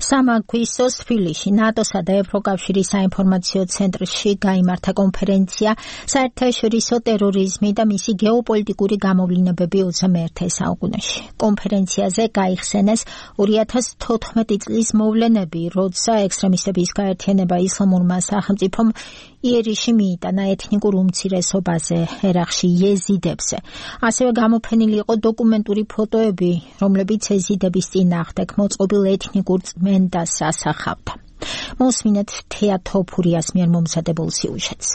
სამაგვისტოს თბილისში ნატოსა და ევროკავშირის საინფორმაციო ცენტრში გაიმართა კონფერენცია საერთაშორისო ტერორიზმი და მისი გეოპოლიტიკური გამოვლინებები 21 საუკუნეში. კონფერენციაზე გაიხსენეს 2014 წლის მოვლენები, როცა ექსტრემისტების გაერთიანება ისლამურმა სახელმწიფომ იერიში მიიტანა ეთნიკურ უმცირესობაზე, ერაყში იეზიდებზე. ასევე გამოფენილი იყო დოკუმენტური ფოტოები, რომლებიც ეზიდების წინააღმდეგ მოწყობილ ეთნიკურ წმენდას ასახავდა. მოსმინეთ თეა თოფურიას მიერ მომზადებულ სიუჟეტს.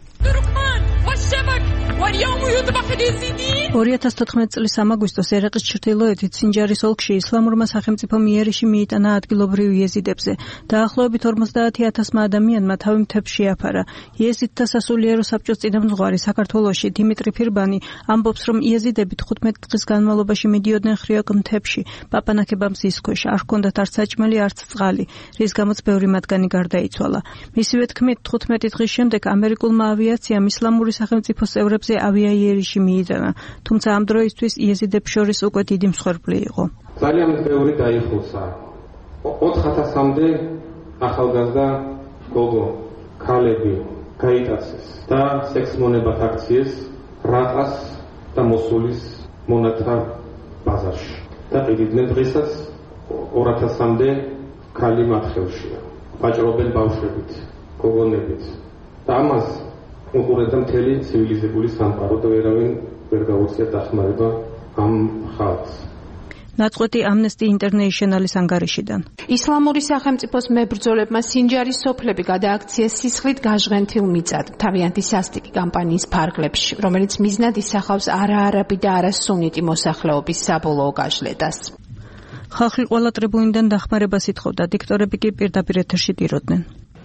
2014 წლის ამაგვისტოს ერაყის ჩრდილოეთით სინჯარის ოლქში ისლამურმა სახელმწიფომ იერიში მიიტანა ადგილობრივ იეზიდებზე. დაახლოებით 50,000 ადამიანმა თავი მთებში შეაფარა. იეზიდთა სასულიერო საბჭოს წინამძღვარი საქართველოში დიმიტრი ფირბანი ამბობს, რომ იეზიდები 15 დღის განმავლობაში მიდიოდნენ ხრიოკ მთებში, პაპანაკება მზის ქვეშ, არ ჰქონდათ არც საჭმელი, არც წყალი, რის გამოც ბევრი მათგანი გარდაიცვალა. მისივე თქმით, 15 დღის შემდეგ ამერიკულმა ავიაციამ ისლამური სახელმწიფოს წევრებზე ავიაიერიში მიიტანა, თუმცა ამ დროისთვის იეზიდებს შორის უკვე დიდი მსხვერპლი იყო. ძალიან ბევრი დაიხუცა. 4,000-მდე ახალგაზრდა გოგო, ქალები გაიტაცეს და სექსმონებად აქციეს რაყას და მოსულის მონათარ ბაზარში. და ყიდიდნენ დღესაც 2,000-მდე ქალი მათ ხელშია. ვაჭრობენ ბავშვებით, გოგონებით. და ამას უყურებდა მთელი ცივილიზებული სამყარო და ვერავინ ვერ გაუწია დახმარება ამ ხალხს. ნაწყვეტი ამნესტი ინტერნეიშნალის ანგარიშიდან. ისლამური სახელმწიფოს მებრძოლებმა სინჯარის სოფლები გადააქციეს სისხლით გაჟღენთილ მიწად, თავიანთი სასტიკი კამპანიის ფარგლებში, რომელიც მიზნად ისახავს არაარაბი და არასუნიტი მოსახლეობის საბოლოო გაშლედას. ხალხი ყველა ტრიბუნიდან დახმარებას ითხოვდა, დიქტორები კი პირდაპირ ეთერში ტიროდნენ.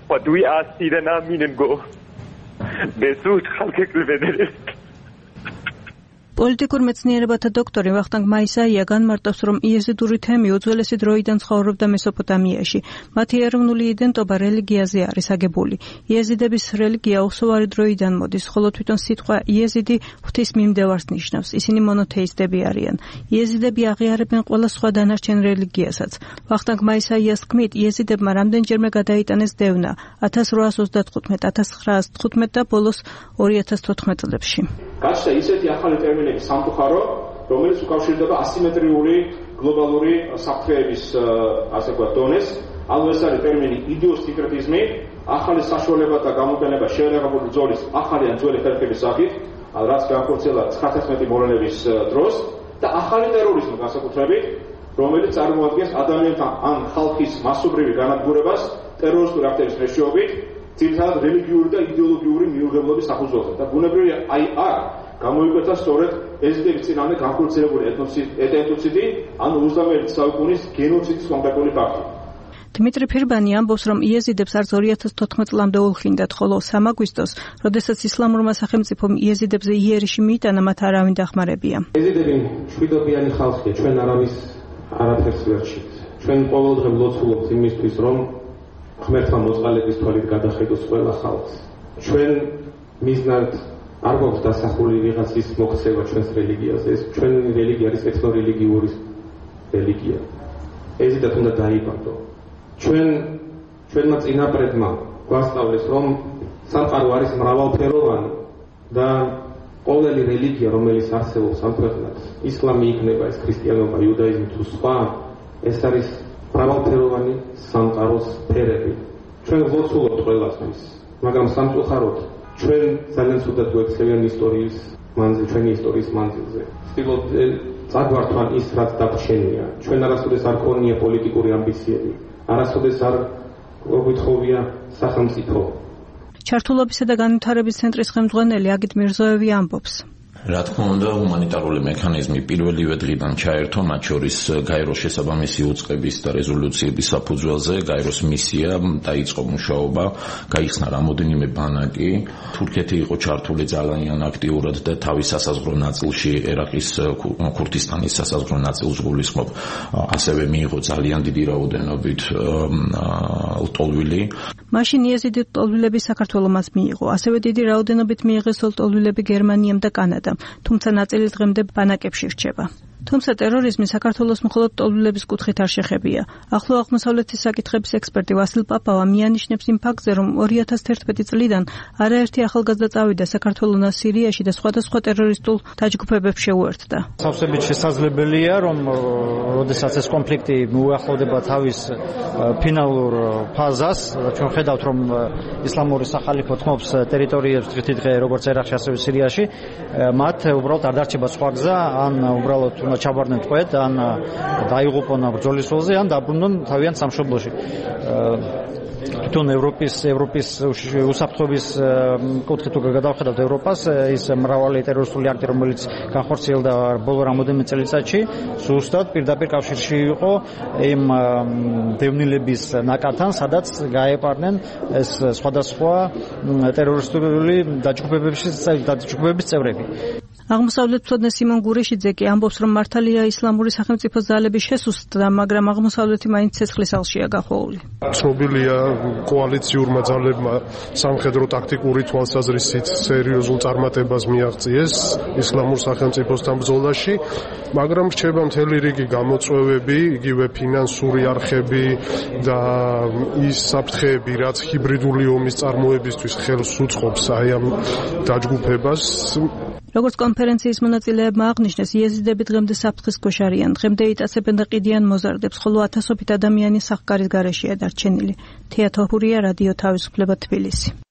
პოლიტიკურ მეცნიერებათა დოქტორი ვახტანგ მაისაია განმარტავს, რომ იეზიდური თემი უძველესი დროიდან ცხოვრობდა მესოპოტამიაში. მათი ეროვნული იდენტობა რელიგიაზე არის აგებული. იეზიდების რელიგია უხსოვარი დროიდან მოდის, ხოლო თვითონ სიტყვა იეზიდი ღვთის მიმდევარს ნიშნავს. ისინი მონოთეისტები არიან. იეზიდები აღიარებენ ყველა სხვა დანარჩენ რელიგიასაც. ვახტანგ მაისაიას თქმით, იეზიდებმა რამდენჯერმე გადაიტანეს დევნა 1835, 1915 და ბოლოს 2014 წლებში. გაჩნდა ისეთი ახალი ტერმინები სამწუხარო, რომელიც უკავშირდება ასიმეტრიული გლობალური საფრთხეების ასე ვთქვათ დონეს. ალბათ ეს არის ტერმინი იდიოსინკრეტიზმი, ახალი საშუალებათა გამოყენება შეერაღებული ბრძოლის ახალი ან ძველი ხერხების სახით, რაც განხორციელდა 19 მოვლენების დროს და ახალი ტერორიზმი განსაკუთრებით, რომელიც წარმოადგენს ადამიანთა ან ხალხის მასობრივი განადგურებას ტერორისტული აქტების მეშვეობით, ძირითადად რელიგიური და იდეოლოგიური მიუღებლობის საფუძველზე. და ბუნებრივია აი აქ გამოიკვეთა სწორედ ეზიდების წინააღმდეგ განხორციელებული ეთნოციდი, ან 21 საუკუნის გენოციდის კონკრეტული ფაქტი. დიმიტრი ფირბანი ამბობს, რომ იეზიდებს არც 2014 წლამდე უხლინდათ, ხოლო სამაგვისტოს, როდესაც ისლამურმა სახელმწიფომ იეზიდებზე იერიში მიიტანა, მათ არავინ დახმარებია. ეზიდები მშვიდობიანი ხალხია, ჩვენ არავის არაფერს ვერ ვშით. ჩვენ ყოველდღე ვლოცულობთ იმისთვის, რომ ღმერთმა მოწყალების თვალით გადახედოს ყველა ხალხს. ჩვენ მიზნად არ გვაქვს დასახული ვიღაცის მოქცევა ჩვენს რელიგიაზე. ეს ჩვენი რელიგია არის ეთნორელიგიური რელიგია. ეზიდად უნდა დაიბადო. ჩვენმა წინაპრებმა გვასწავლეს, რომ სამყარო არის მრავალფეროვანი და ყოველი რელიგია, რომელიც არსებობს ამ ქვეყნად, ისლამი იქნება, ეს ქრისტიანობა, იუდაიზმი თუ სხვა, ეს არის მრავალფეროვანი სამყაროს ფერები. ჩვენ ვლოცულობთ ყველასთვის, მაგრამ სამწუხაროდ ჩვენ ძალიან ცუდად გვექცევიან ისტორიის მანძილზე, ჩვენი ისტორიის მანძილზე. ვცდილობთ წაგვართვან ის, რაც დაგვრჩენია. ჩვენ არასოდეს არ ქონია პოლიტიკური ამბიციები, არასოდეს არ გვითხოვია სახელმწიფო. ჩართულობისა და განვითარების ცენტრის ხელმძღვანელი აგით მირზოევი ამბობს. რა თქმა უნდა, ჰუმანიტარული მექანიზმი პირველივე დღიდან ჩაერთო, მათ შორის გაეროს შესაბამისი უწყების და რეზოლუციების საფუძველზე. გაეროს მისია დაიწყო მუშაობა, გაიხსნა რამოდენიმე ბანაკი. თურქეთი იყო ჩართული ძალიან აქტიურად და თავის სასაზღვრო ნაწილში, ერაყის ქურთისტანის სასაზღვრო ნაწილს გულისხმობ, ასევე მიიღო ძალიან დიდი რაოდენობით ლტოლვილი. მაშინ იეზიდი ლტოლვილები საქართველოს მიიღო, ასევე დიდი რაოდენობით მიიღეს ლტოლვილები გერმანიამ და კანადამ. თუმცა ნაწილი დღემდე ბანაკებში რჩება. თუმცა ტერორიზმი საქართველოს მხოლოდ ტოლვილების კუთხით არ შეხებია. ახლო აღმოსავლეთის საკითხების ექსპერტი ვასილ პაპავა მიანიშნებს იმ ფაქტზე, რომ 2011 წლიდან არაერთი ახალგაზრდა წავიდა საქართველოსა სირიაში და სხვადასხვა ტერორისტულ დაჯგუფებებს შეუერთდა. სავსებით შესაძლებელია, რომ როდესაც ეს კონფლიქტი მიუახლოვდება თავის ფინალურ ფაზას, ჩვენ ხედავთ, რომ ისლამური სახალიფო თმობს ტერიტორიებს დღითიდღე როგორც ერაყში, ასევე სირიაში, მათ უბრალოდ არ დარჩება სხვა გზა, ან უბრალოდ უნდა ჩაბარდნენ ტყვედ, ან დაიღუპონ ბრძოლის ველზე, ან დაბრუნდნენ თავიანთ სამშობლოში. თვითონ ევროპის უსაფრთხოების კუთხით თუ გადავხედავთ ევროპას, ის მრავალი ტერორისტული აქტი, რომელიც განხორციელდა ბოლო რამოდენიმე წელიწადში, ზუსტად პირდაპირ კავშირში იყო იმ დევნილების ნაკადთან, სადაც გაეპარნენ ეს სხვადასხვა ტერორისტული დაჯგუფებების წევრები. აღმოსავლეთმცოდნე სიმონ გურიშიძე კი ამბობს, რომ მართალია ისლამური სახელმწიფოს ძალების შესუსტდა, მაგრამ აღმოსავლეთი მაინც ცეცხლის ალშია გახვეული. ცნობილია კოალიციურმა ძალებმა სამხედრო ტაქტიკური თვალსაზრისით სერიოზულ წარმატებას მიაღწიეს ისლამურ სახელმწიფოსთან ბრძოლაში, მაგრამ რჩება მთელი რიგი გამოწვევები, იგივე ფინანსური არხები და ის საფრთხეები, რაც ჰიბრიდული ომის წარმოებისთვის ხელს უწყობს აი ამ დაჯგუფებას. როგორც კონფერენციის მონაწილეებმა აღნიშნეს, იეზიდები დღემდე საფრთხის ქვეშ არიან. დღემდე იტაცებენ და ყიდიან მოზარდებს, ხოლო ათასობით ადამიანი სახკარის გარეშეა დარჩენილი. თეა თოჰურია, რადიო თავისუფლება, თბილისი.